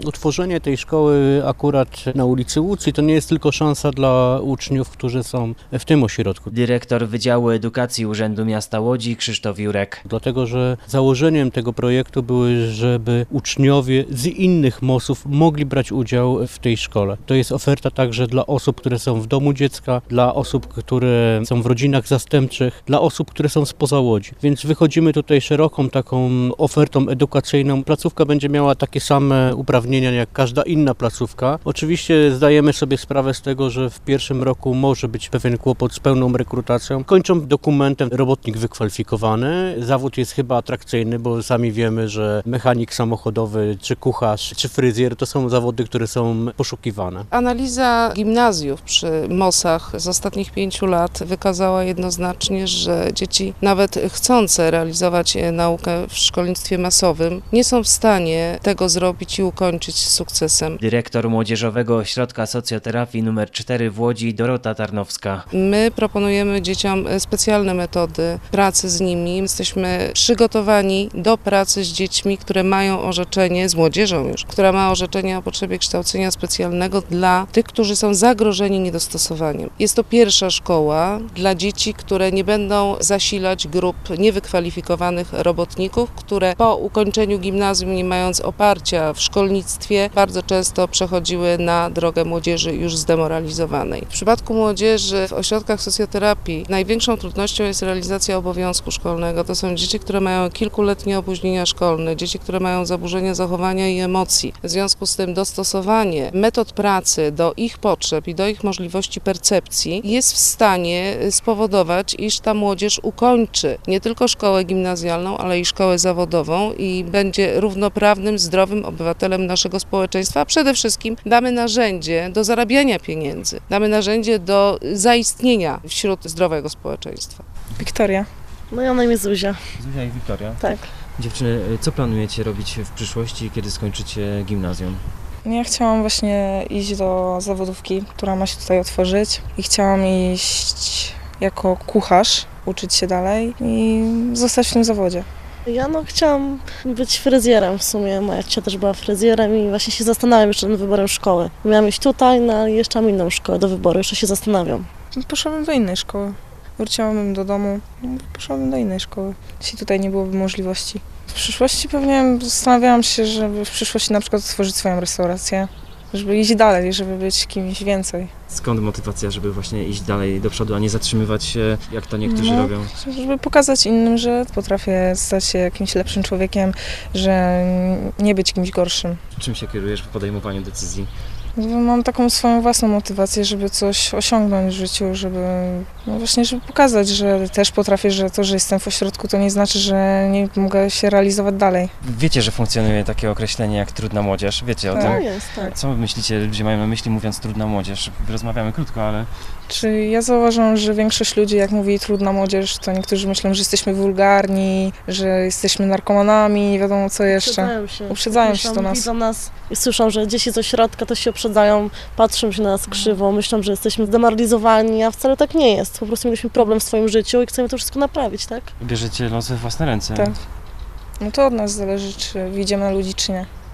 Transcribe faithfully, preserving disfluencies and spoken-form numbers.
Utworzenie tej szkoły akurat na ulicy Łucji to nie jest tylko szansa dla uczniów, którzy są w tym ośrodku. Dyrektor Wydziału Edukacji Urzędu Miasta Łodzi Krzysztof Jurek. Dlatego, że założeniem tego projektu były, żeby uczniowie z innych mosów mogli brać udział w tej szkole. To jest oferta także dla osób, które są w domu dziecka, dla osób, które są w rodzinach zastępczych, dla osób, które są spoza Łodzi. Więc wychodzimy tutaj szeroką taką ofertą edukacyjną. Placówka będzie miała takie same uprawnienia jak każda inna placówka. Oczywiście zdajemy sobie sprawę z tego, że w pierwszym roku może być pewien kłopot z pełną rekrutacją. Kończą dokumentem robotnik wykwalifikowany. Zawód jest chyba atrakcyjny, bo sami wiemy, że mechanik samochodowy, czy kucharz, czy fryzjer to są zawody, które są poszukiwane. Analiza gimnazjów przy mosach z ostatnich pięciu lat wykazała jednoznacznie, że dzieci nawet chcące realizować naukę w szkolnictwie masowym nie są w stanie tego zrobić i ukończyć z sukcesem. Dyrektor Młodzieżowego Ośrodka Socjoterapii numer cztery w Łodzi Dorota Tarnowska. My proponujemy dzieciom specjalne metody pracy z nimi. Jesteśmy przygotowani do pracy z dziećmi, które mają orzeczenie, z młodzieżą już, która ma orzeczenie o potrzebie kształcenia specjalnego dla tych, którzy są zagrożeni niedostosowaniem. Jest to pierwsza szkoła dla dzieci, które nie będą zasilać grup niewykwalifikowanych robotników, które po ukończeniu gimnazjum, nie mając oparcia w szkolnictwie, bardzo często przechodziły na drogę młodzieży już zdemoralizowanej. W przypadku młodzieży w ośrodkach socjoterapii największą trudnością jest realizacja obowiązku szkolnego. To są dzieci, które mają kilkuletnie opóźnienia szkolne, dzieci, które mają zaburzenia zachowania i emocji. W związku z tym dostosowanie metod pracy do ich potrzeb i do ich możliwości percepcji jest w stanie spowodować, iż ta młodzież ukończy nie tylko szkołę gimnazjalną, ale i szkołę zawodową i będzie równoprawnym, zdrowym obywatelem naszego społeczeństwa, a przede wszystkim damy narzędzie do zarabiania pieniędzy, damy narzędzie do zaistnienia wśród zdrowego społeczeństwa. Wiktoria. Moja na imię Zuzia. Zuzia i Wiktoria. Tak. Dziewczyny, co planujecie robić w przyszłości, kiedy skończycie gimnazjum? Ja chciałam właśnie iść do zawodówki, która ma się tutaj otworzyć i chciałam iść jako kucharz, uczyć się dalej i zostać w tym zawodzie. Ja no chciałam być fryzjerem w sumie, moja ciocia też była fryzjerem i właśnie się zastanawiam jeszcze nad wyborem szkoły. Miałam iść tutaj, no ale jeszcze mam inną szkołę do wyboru, jeszcze się zastanawiam. Poszłabym do innej szkoły. Wróciłabym do domu, poszłabym do innej szkoły, jeśli tutaj nie byłoby możliwości. W przyszłości pewnie zastanawiałam się, żeby w przyszłości na przykład otworzyć swoją restaurację, żeby iść dalej, żeby być kimś więcej. Skąd motywacja, żeby właśnie iść dalej do przodu, a nie zatrzymywać się, jak to niektórzy no, robią? Żeby pokazać innym, że potrafię stać się jakimś lepszym człowiekiem, że nie być kimś gorszym. Czym się kierujesz w podejmowaniu decyzji? Mam taką swoją własną motywację, żeby coś osiągnąć w życiu, żeby no właśnie, żeby pokazać, że też potrafię, że to, że jestem w ośrodku, to nie znaczy, że nie mogę się realizować dalej. Wiecie, że funkcjonuje takie określenie jak trudna młodzież, wiecie o Tak. tym? No jest, tak. Co myślicie, ludzie mają na myśli mówiąc trudna młodzież? Rozmawiamy krótko, ale... Czy ja zauważam, że większość ludzi, jak mówi trudna młodzież, to niektórzy myślą, że jesteśmy wulgarni, że jesteśmy narkomanami, nie wiadomo co jeszcze. Uprzedzają się. Uprzedzają Myślą, się do nas. Widzą nas i słyszą, że dzieci z ośrodka to się uprzedzają, patrzą się na nas krzywo, myślą, że jesteśmy zdemoralizowani, a wcale tak nie jest. Po prostu mieliśmy problem w swoim życiu i chcemy to wszystko naprawić, tak? Bierzecie los we własne ręce. Tak. No to od nas zależy, czy wyjdziemy na ludzi, czy nie.